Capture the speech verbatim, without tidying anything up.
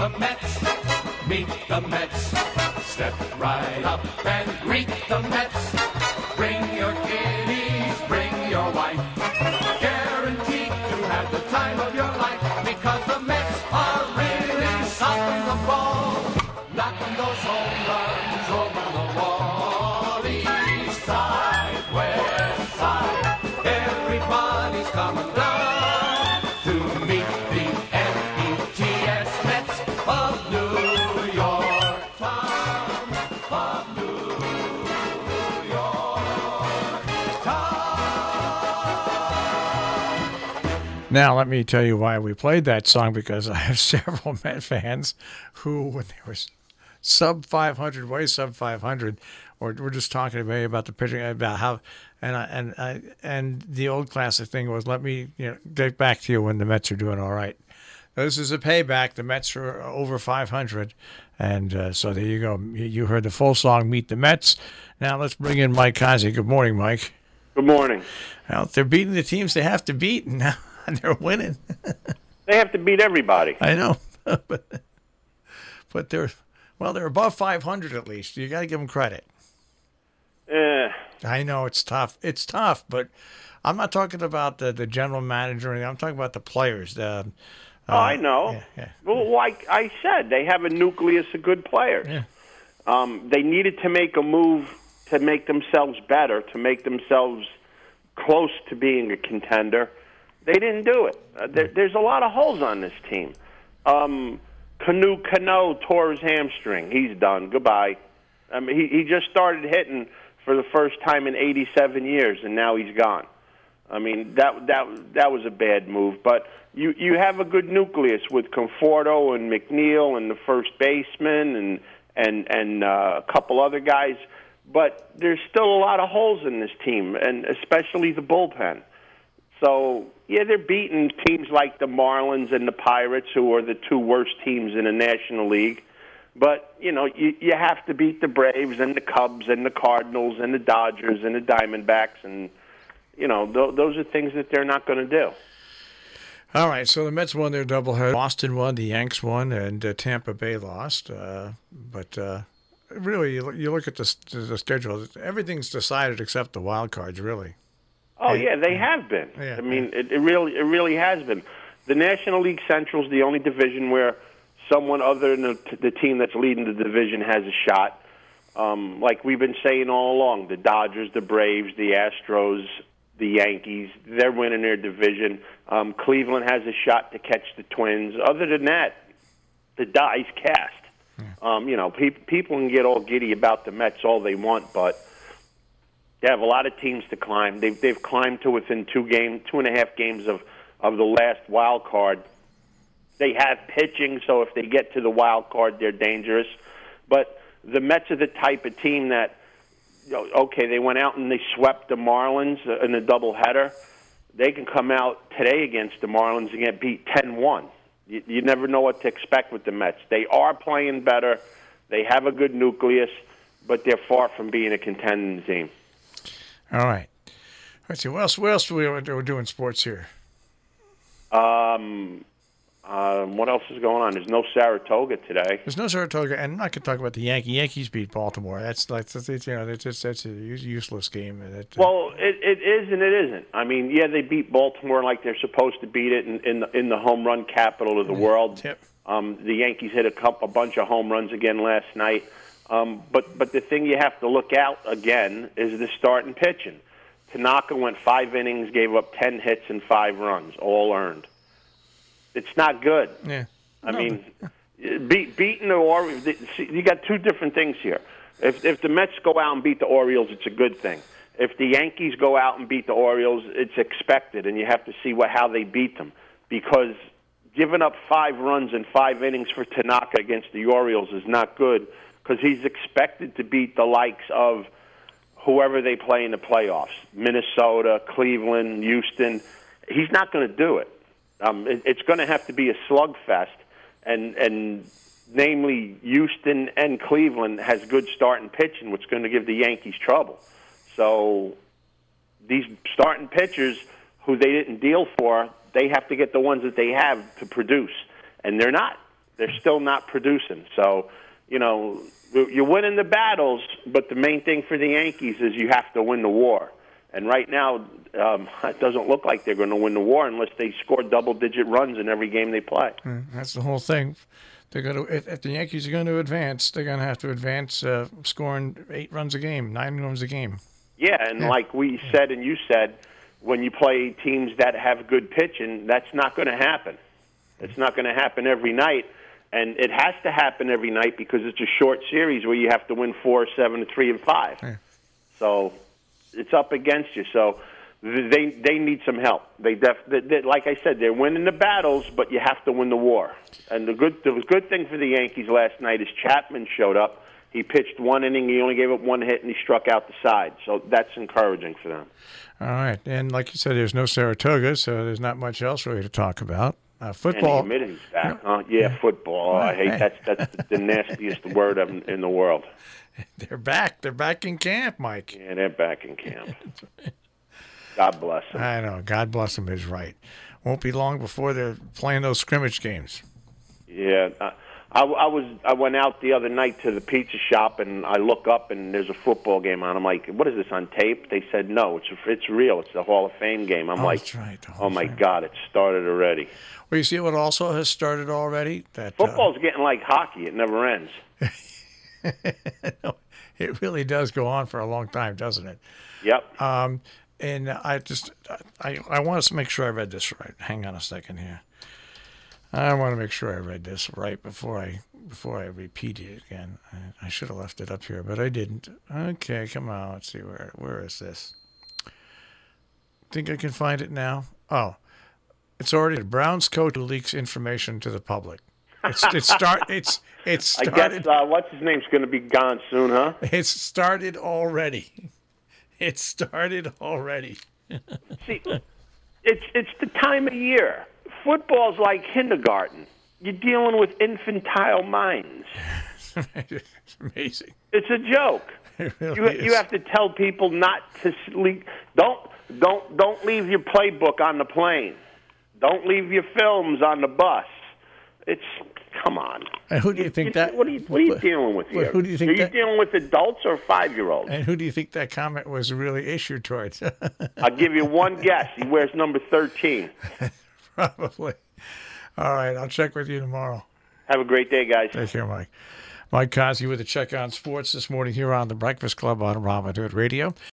the Mets. Meet the Mets. Step right up and greet the Mets. Bring your kiddies, bring your wife. Guaranteed to have the time of your life because the Mets are really stopping the ball, knocking those home runs over the wall. East side, west side, everybody's coming down to meet the M E T S Mets of New York Town, of New York Town. Now, let me tell you why we played that song, because I have several Met fans who, when they were sub five hundred, way sub five hundred, or we're just talking to me about the pitching, about how, and I, and I, and the old classic thing was, let me, you know, get back to you when the Mets are doing all right. This is a payback. The Mets are over five hundred, and uh, so there you go. You you heard the full song, Meet the Mets. Now let's bring in Mike Kazi. Good morning, Mike. Good morning. Well, they're beating the teams they have to beat, and now they're winning. They have to beat everybody. I know, but but they're well, they're above five hundred at least. You got to give them credit. Eh, I know it's tough. It's tough, but I'm not talking about the, the general manager or anything. I'm talking about the players. The, oh, I know. Yeah, yeah. Well, like I said, they have a nucleus of good players. Yeah. Um, they needed to make a move to make themselves better, to make themselves close to being a contender. They didn't do it. Uh, there, there's a lot of holes on this team. Um, Cano Cano tore his hamstring. He's done. Goodbye. I mean, he, he just started hitting for the first time in eighty-seven years, and now he's gone. I mean, that that that was a bad move. But you, you have a good nucleus with Conforto and McNeil and the first baseman and and and uh, a couple other guys. But there's still a lot of holes in this team, and especially the bullpen. So, yeah, they're beating teams like the Marlins and the Pirates, who are the two worst teams in the National League. But, you know, you, you have to beat the Braves and the Cubs and the Cardinals and the Dodgers and the Diamondbacks. And, you know, th- those are things that they're not going to do. All right, so the Mets won their doubleheader. Boston won, the Yanks won, and uh, Tampa Bay lost. Uh, but uh, really, you look, you look at the, the schedule, everything's decided except the wild cards, really. Oh, yeah, they have been. Yeah, I mean, it, it really it really has been. The National League Central is the only division where someone other than the, the team that's leading the division has a shot. Um, like we've been saying all along, the Dodgers, the Braves, the Astros, the Yankees, they're winning their division. Um, Cleveland has a shot to catch the Twins. Other than that, the die's cast. Yeah. Um, you know, pe- people can get all giddy about the Mets all they want, but they have a lot of teams to climb. They've they've climbed to within two game, two and a half games of, of the last wild card. They have pitching, so if they get to the wild card, they're dangerous. But the Mets are the type of team that, you know, okay, they went out and they swept the Marlins in a doubleheader. They can come out today against the Marlins and get beat ten one. You, you never know what to expect with the Mets. They are playing better. They have a good nucleus, but they're far from being a contending team. All right. Let's see. What else? What else do we we're doing sports here? Um, uh, what else is going on? There's no Saratoga today. There's no Saratoga, and I'm not going to talk about the Yankees. Yankees beat Baltimore. That's like that's, it's, you know that's just that's a useless game. That, uh, well, it, it is and it isn't. I mean, yeah, they beat Baltimore like they're supposed to beat it in in the, in the home run capital of the world. Yep. Um, the Yankees hit a couple, a bunch of home runs again last night. Um, but but the thing you have to look out again is the starting pitching. Tanaka went five innings, gave up ten hits and five runs, all earned. It's not good. Yeah. I no, mean, beat, beating the Orioles. You got two different things here. If if the Mets go out and beat the Orioles, it's a good thing. If the Yankees go out and beat the Orioles, it's expected, and you have to see what how they beat them. Because giving up five runs in five innings for Tanaka against the Orioles is not good, because he's expected to beat the likes of whoever they play in the playoffs, Minnesota, Cleveland, Houston. He's not going to do it. Um, it it's going to have to be a slugfest, and and namely Houston and Cleveland has good starting pitching, which is going to give the Yankees trouble. So these starting pitchers who they didn't deal for, they have to get the ones that they have to produce, and they're not. They're still not producing. So, you know, you're winning the battles, but the main thing for the Yankees is you have to win the war. And right now, um, it doesn't look like they're going to win the war unless they score double-digit runs in every game they play. Mm, that's the whole thing. They're going to, if, if the Yankees are going to advance, they're going to have to advance uh, scoring eight runs a game, nine runs a game. Yeah, and yeah. like we said and you said, when you play teams that have good pitching, that's not going to happen. It's not going to happen every night. And it has to happen every night because it's a short series where you have to win four, seven, three, and five. Yeah. So it's up against you. So they they need some help. They, def, they, they like I said, they're winning the battles, but you have to win the war. And the good the good thing for the Yankees last night is Chapman showed up. He pitched one inning. He only gave up one hit, and he struck out the side. So that's encouraging for them. All right. And like you said, there's no Saratoga, so there's not much else really to talk about. Uh, football. And he admitted he's back. Huh? Yeah, yeah, football. Oh, I hate that's that's the nastiest word in, in the world. They're back. They're back in camp, Mike. Yeah, they're back in camp. God bless them. I know. God bless them is right. Won't be long before they're playing those scrimmage games. Yeah. I, I, I was. I went out the other night to the pizza shop, and I look up, and there's a football game on. I'm like, what is this, on tape? They said, no, it's it's real. It's the Hall of Fame game. I'm oh, like, that's right. Oh, my Fame. God, it started already. Well, you see what also has started already? That Football's uh, getting like hockey. It never ends. No, it really does go on for a long time, doesn't it? Yep. Um, and I just, I, I want to make sure I read this right. Hang on a second here. I want to make sure I read this right before I before I repeat it again. I, I should have left it up here, but I didn't. Okay, come on. Let's see where where is this? Think I can find it now? Oh, it's already the Browns coach who leaks information to the public. It's it start it's it's started. I guess uh, what's his name's going to be gone soon, huh? It's started already. It started already. See, it's it's the time of year. Football's like kindergarten. You're dealing with infantile minds. It's amazing. It's a joke. It really you, is. You have to tell people not to sleep. Don't don't don't leave your playbook on the plane. Don't leave your films on the bus. It's come on. And who do you think you, that? What are you what are you dealing with here? Who do you think are you that, dealing with adults or five year olds? And who do you think that comment was really issued towards? I'll give you one guess. He wears number thirteen. Probably. All right, I'll check with you tomorrow. Have a great day, guys. Take care, Mike. Mike Cosby with a check on sports this morning here on the Breakfast Club on Robin Hood Radio.